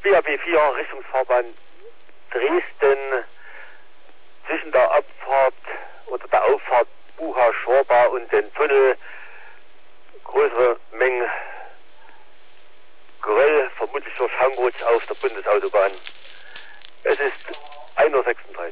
DAB 4 Richtungsfahrbahn Dresden zwischen der Abfahrt oder der Auffahrt Bucha-Schorba und den Tunnel größere Mengen Geröll, vermutlich durch Hangrutsch auf der Bundesautobahn. Es ist 1:36 Uhr.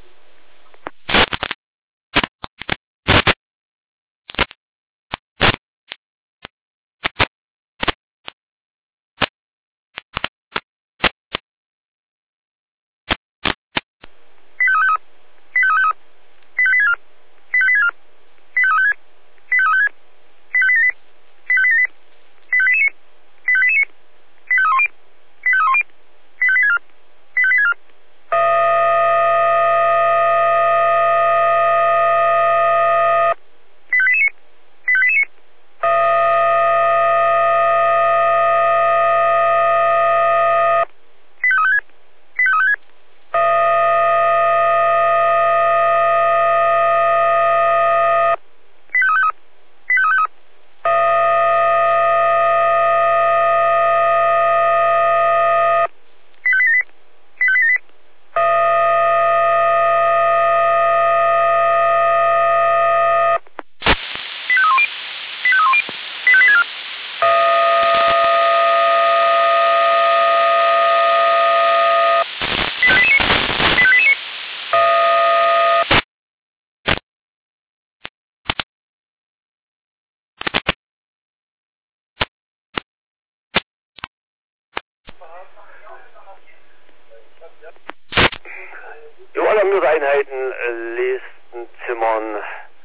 Jo, alarmierte Einheiten, Listenzimmern,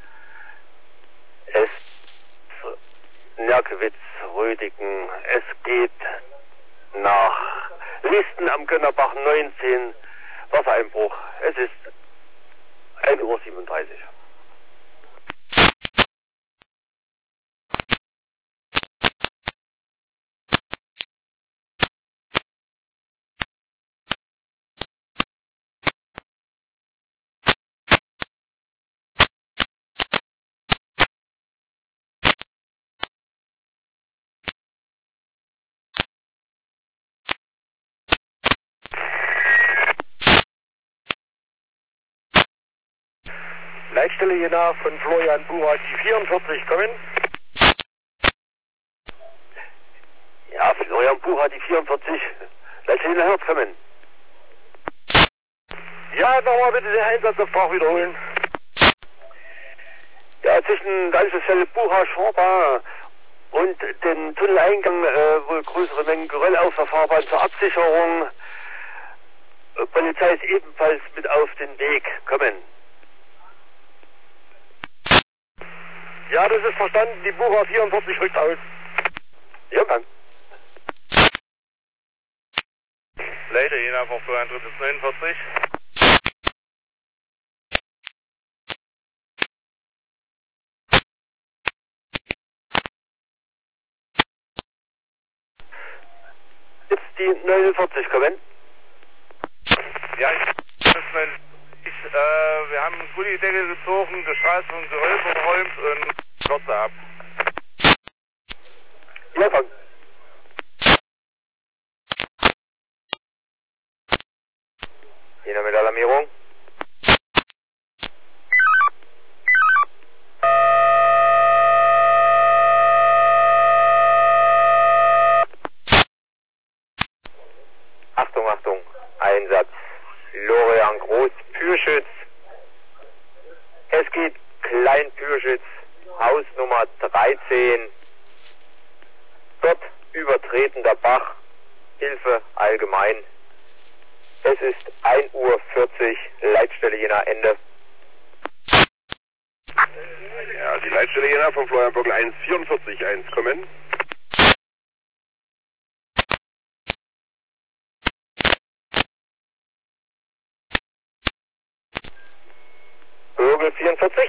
S, Nerkewitz, Rödigen. Es geht nach Listen am Gönnerbach 19, Wassereinbruch. Es ist 1:37 Uhr. Leitstelle Jena von Florian Bucher, die 44 kommen. Ja, Florian Bucher, die 44. Leitstelle Jena Herz kommen. Ja, nochmal bitte den Einsatzauftrag wiederholen. Ja, zwischen der Anschlussstelle Bucha-Schorba und dem Tunneleingang wohl größere Mengen Geröll auf der Fahrbahn zur Absicherung. Polizei ist ebenfalls mit auf den Weg. Kommen. Ja, das ist verstanden. Die Bucher 44 rückt aus. Ja, Mann. Leiter Jena von Florian 49. Jetzt die 49 kommen. Ja, wir haben einen Gullideckel gezogen, die Straße von Geröll verräumt und Kürze ab. Ja, Mann. Jena mit Alarmierung. Achtung, Achtung, Einsatz. Lorian Groß, Pürschütz. Es geht Klein Pürschütz, Haus Nummer 13. Dort übertretender Bach, Hilfe allgemein. Es ist 1:40 Uhr, Leitstelle Jena Ende. Ja, die Leitstelle Jena von Florian Böckel 1:44 kommen. Bögel 44.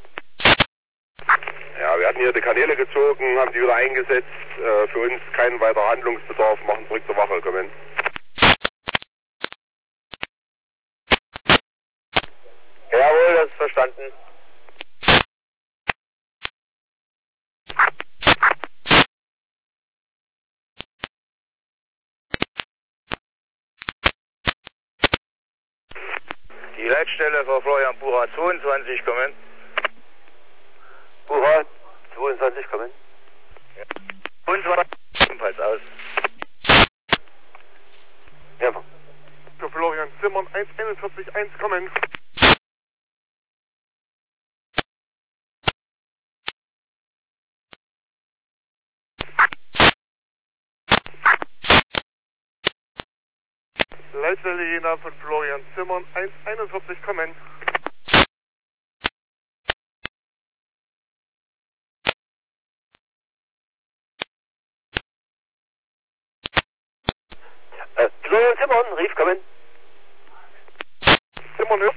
Ja, wir hatten hier die Kanäle gezogen, haben die wieder eingesetzt. Für uns kein weiterer Handlungsbedarf, machen zurück zur Wache, kommen. Jawohl, das ist verstanden. Die Leitstelle für Florian Bucher 22 kommen. Bucher 22 kommen. Ja. Und zwar ebenfalls aus. Ja. Für Florian Zimmern 141 kommen. Leitstelle Jena von Florian Zimmern 141 kommen. Florian Zimmern, Rief kommen. Zimmern hört.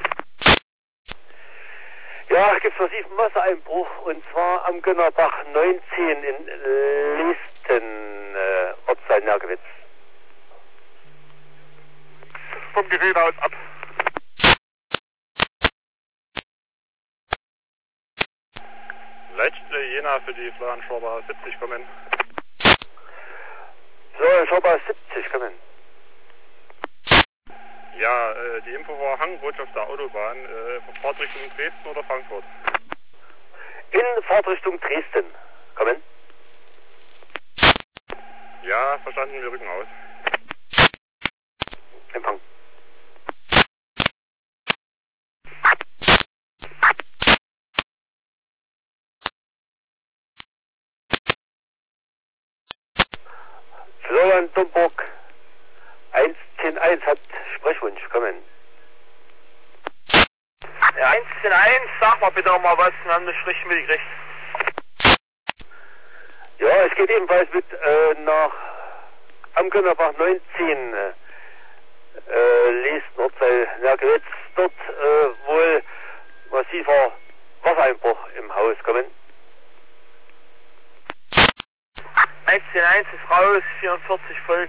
Ja, gibt's massiven Wassereinbruch und zwar am Gönnerbach 19 in Lesten, Ortsteil Nergewitz. Vom Gerät aus ab. Leitstelle Jena für die Florian Schorber 70 kommen. Florian Schorber 70 kommen. Ja, die Info war Hangrutsch auf der Autobahn, Fahrtrichtung Dresden oder Frankfurt? In Fahrtrichtung Dresden. Kommen. Ja, verstanden, wir rücken aus. Empfang. Florian Domburg 110.1 hat Sprechwunsch. Kommen. Ja, 110.1, sag mal bitte nochmal was, wir haben nicht richtig mitgekriegt. Ja, es geht ebenfalls mit nach am Gönnerbach 19 Lesten, Ortsteil Nergewitz. Dort wohl massiver Wassereinbruch im Haus. Kommen. 110.1 ist raus, 44 folgt.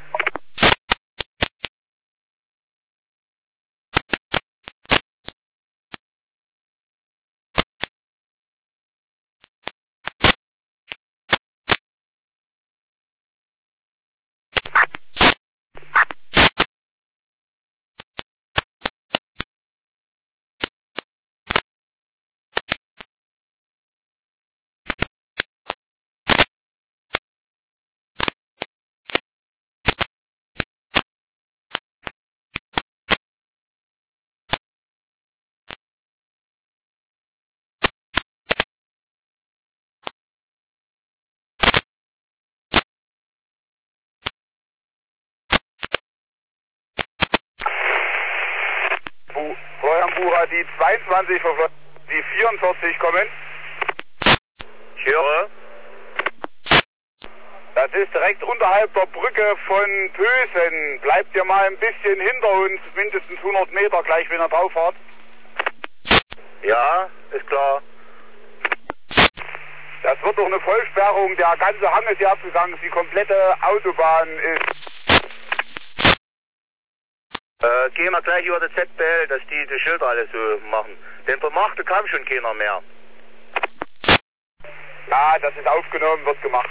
Florian Bucher, die 22 für die 44 kommen. Ich höre. Das ist direkt unterhalb der Brücke von Pösen. Bleibt ihr mal ein bisschen hinter uns, mindestens 100 Meter, gleich wenn ihr drauf fahrt. Ja, ist klar. Das wird doch eine Vollsperrung. Der ganze Hang ist hier abgegangen. Die komplette Autobahn ist... Gehen wir gleich über das ZBL, dass die Schilder alles so machen. Denn vermachte kam schon keiner mehr. Ja, das ist aufgenommen, wird gemacht.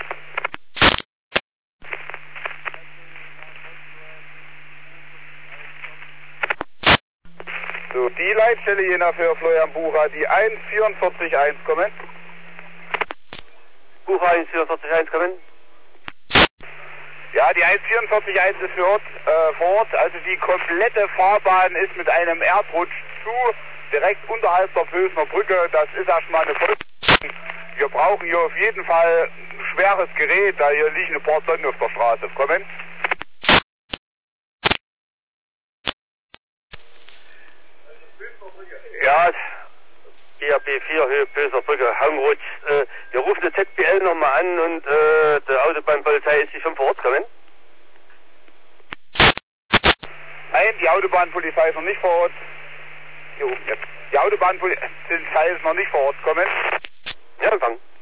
So, die Leitstelle Jena für Florian Bucher, die 144.1 kommen. Bucher 144.1 kommen. Ja, die 144.1 ist vor Ort, also die komplette Fahrbahn ist mit einem Erdrutsch zu, direkt unterhalb der Pösener Brücke. Das ist erstmal eine Vollsperrung. Wir brauchen hier auf jeden Fall ein schweres Gerät, da hier liegen ein paar Tonnen auf der Straße. Kommen. Ja, GAB4 Höhe Pösener Brücke, Hangrutsch. Wir rufen die ZBL nochmal an und die Autobahnpolizei ist schon vor Ort. Kommen. Nein, die Autobahnpolizei ist noch nicht vor Ort. Jo, jetzt. Die Autobahnpolizei ist noch nicht vor Ort. Kommen. Ja, Empfang.